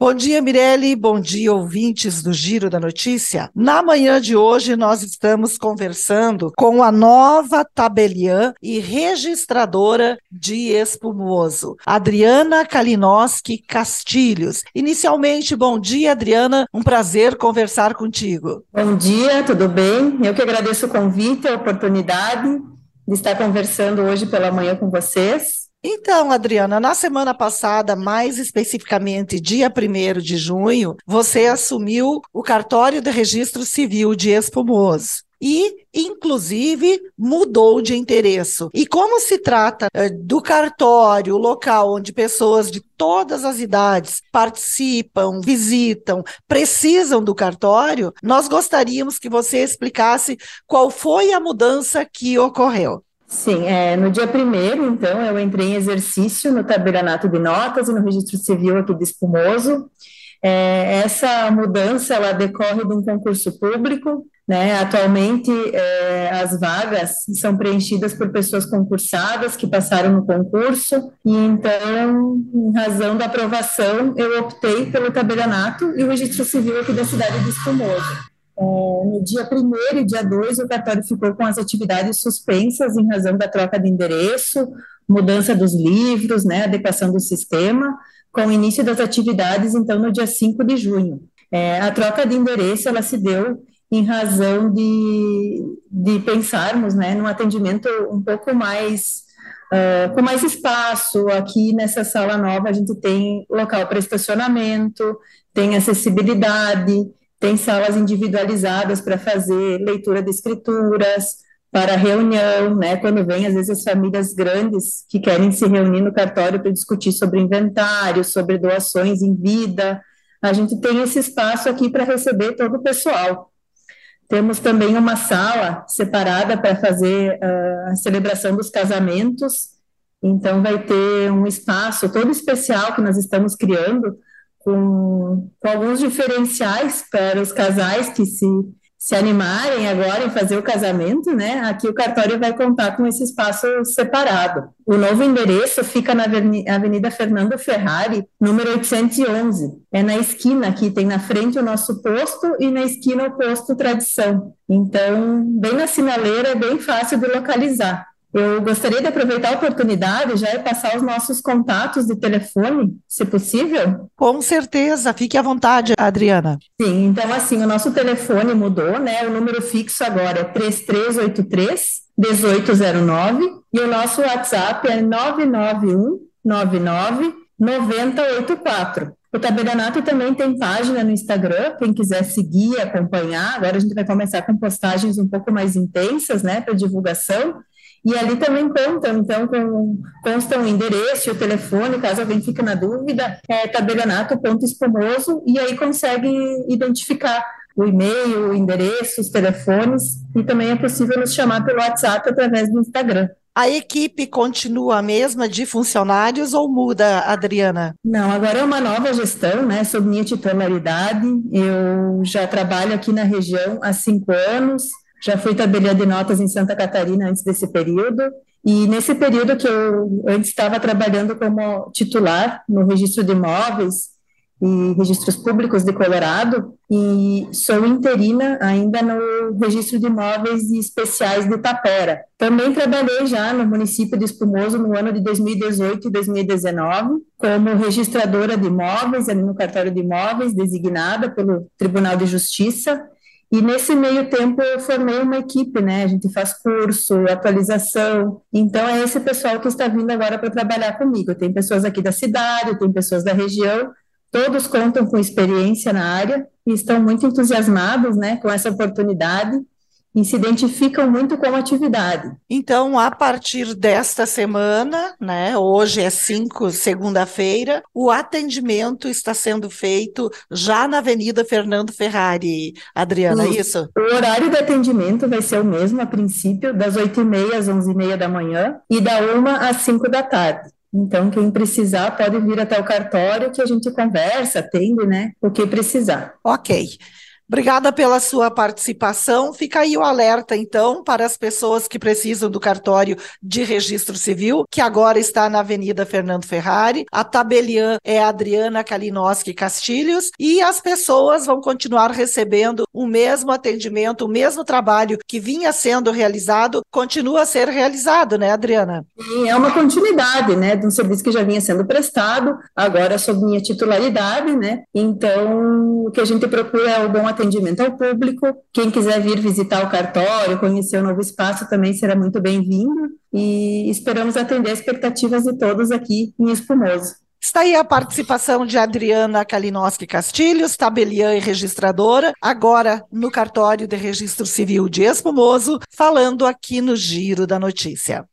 Bom dia, Mirelle. Bom dia, ouvintes do Giro da Notícia. Na manhã de hoje, nós estamos conversando com a nova tabeliã e registradora de espumoso, Adriana Kalinowski Castilhos. Inicialmente, bom dia, Adriana. Um prazer conversar contigo. Bom dia, tudo bem? Eu que agradeço o convite, a oportunidade de estar conversando hoje pela manhã com vocês. Então, Adriana, na semana passada, mais especificamente dia 1º de junho, você assumiu o cartório de registro civil de Espumoso e, inclusive, mudou de endereço. E como se trata do cartório, o local onde pessoas de todas as idades participam, visitam, precisam do cartório, nós gostaríamos que você explicasse qual foi a mudança que ocorreu. Sim, no dia 1º, então, eu entrei em exercício no tabelionato de notas e no registro civil aqui de Espumoso. Essa mudança, ela decorre de um concurso público, né? Atualmente, as vagas são preenchidas por pessoas concursadas que passaram no concurso, e então, em razão da aprovação, eu optei pelo tabelionato e o registro civil aqui da cidade de Espumoso. No dia 1º e dia 2, o cartório ficou com as atividades suspensas em razão da troca de endereço, mudança dos livros, né, adequação do sistema, com o início das atividades, então, no dia 5 de junho. A troca de endereço, ela se deu em razão de pensarmos, né, num atendimento um pouco mais, com mais espaço. Aqui nessa sala nova a gente tem local para estacionamento, tem acessibilidade, tem salas individualizadas para fazer leitura de escrituras, para reunião, né? Quando vem, às vezes, as famílias grandes que querem se reunir no cartório para discutir sobre inventário, sobre doações em vida, a gente tem esse espaço aqui para receber todo o pessoal. Temos também uma sala separada para fazer a celebração dos casamentos, então vai ter um espaço todo especial que nós estamos criando, com alguns diferenciais para os casais que se animarem agora em fazer o casamento, né? Aqui o cartório vai contar com esse espaço separado. O novo endereço fica na Avenida Fernando Ferrari, número 811. É na esquina aqui, tem na frente o nosso posto e na esquina o posto Tradição. Então, bem na sinaleira, é bem fácil de localizar. Eu gostaria de aproveitar a oportunidade já e passar os nossos contatos de telefone, se possível. Com certeza, fique à vontade, Adriana. Sim, então assim, o nosso telefone mudou, né? O número fixo agora é 3383-1809 e o nosso WhatsApp é 991999084. O tabelionato também tem página no Instagram, quem quiser seguir, acompanhar. Agora a gente vai começar com postagens um pouco mais intensas, né, para divulgação. E ali também constam o endereço e o telefone, caso alguém fique na dúvida, é tabelionato.espumoso, e aí consegue identificar o e-mail, o endereço, os telefones, e também é possível nos chamar pelo WhatsApp através do Instagram. A equipe continua a mesma de funcionários ou muda, Adriana? Não, agora é uma nova gestão, né, sob minha titularidade. Eu já trabalho aqui na região há 5 anos, já fui tabeliã de notas em Santa Catarina antes desse período, e nesse período que eu antes estava trabalhando como titular no registro de imóveis e registros públicos de Colorado, e sou interina ainda no registro de imóveis e especiais de Tapera. Também trabalhei já no município de Espumoso no ano de 2018 e 2019, como registradora de imóveis, ali no cartório de imóveis, designada pelo Tribunal de Justiça. E nesse meio tempo eu formei uma equipe, né? A gente faz curso, atualização. Então é esse pessoal que está vindo agora para trabalhar comigo. Tem pessoas aqui da cidade, tem pessoas da região, todos contam com experiência na área e estão muito entusiasmados, né, com essa oportunidade e se identificam muito com a atividade. Então, a partir desta semana, né, hoje é 5, segunda-feira, o atendimento está sendo feito já na Avenida Fernando Ferrari, Adriana, é isso? O horário de atendimento vai ser o mesmo, a princípio, das 8h30 às 11h30 da manhã e da 1 às 5 da tarde. Então, quem precisar pode vir até o cartório que a gente conversa, atende, né, o que precisar. Ok. Obrigada pela sua participação. Fica aí o alerta, então, para as pessoas que precisam do cartório de registro civil, que agora está na Avenida Fernando Ferrari. A tabeliã é a Adriana Kalinowski Castilhos e as pessoas vão continuar recebendo o mesmo atendimento, o mesmo trabalho que vinha sendo realizado, continua a ser realizado, né, Adriana? E é uma continuidade, né, de um serviço que já vinha sendo prestado, agora sob minha titularidade, né, então o que a gente procura é o bom atendimento ao público. Quem quiser vir visitar o cartório, conhecer o novo espaço, também será muito bem-vindo, e esperamos atender as expectativas de todos aqui em Espumoso. Está aí a participação de Adriana Kalinowski Castilhos, tabeliã e registradora, agora no cartório de registro civil de Espumoso, falando aqui no Giro da Notícia.